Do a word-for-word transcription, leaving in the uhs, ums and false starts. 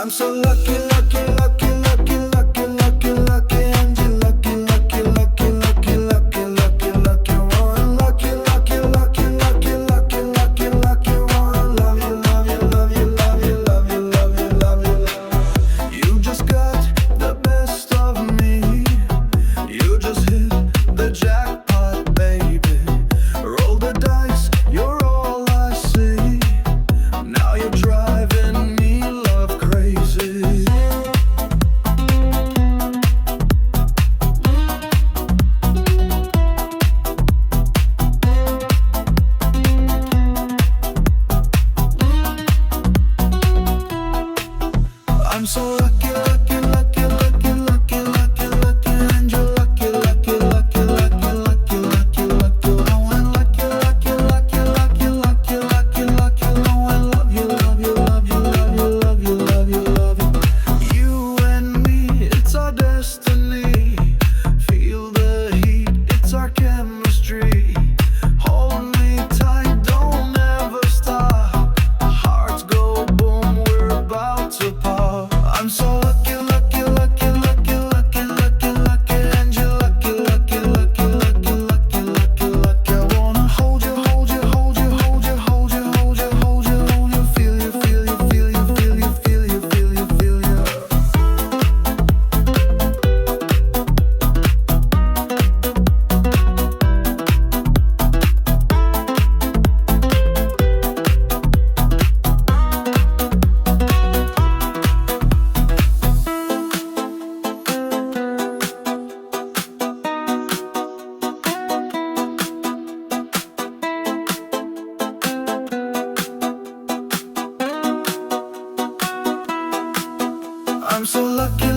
I'm so lucky, lucky, lucky, lucky, lucky, lucky, lucky, and you're lucky, lucky, lucky, lucky, lucky, lucky, lucky one. Lucky, lucky, lucky, lucky, lucky, lucky, lucky one. Love you, love you, love you, love you, love you, love you, love you. You just got the best of me. You just hit the jackpot, baby. Roll the dice, you're all I see. Now you're driving me love crazy. I'm so lucky, lucky, lucky, lucky, lucky, lucky, lucky, and you're lucky, lucky, lucky, lucky, lucky, lucky, lucky. Oh, and lucky, lucky, lucky, lucky, lucky, lucky, lucky. Oh, I love you, love you, love you, love you, love you, love you, love you. You and me, it's our destiny. Feel the heat, it's our chemistry. Hold me tight, don't ever stop. Hearts go boom, we're about to pop. I'm so lucky, lucky, lucky, lucky, lucky, lucky, lucky, and you're lucky, lucky, lucky, lucky, lucky, lucky, lucky. I wanna hold you, hold you, hold you, hold you, hold you, hold you, hold you, hold you. Feel you, feel you, feel you, feel you, feel you, feel you, feel you. I'm so lucky.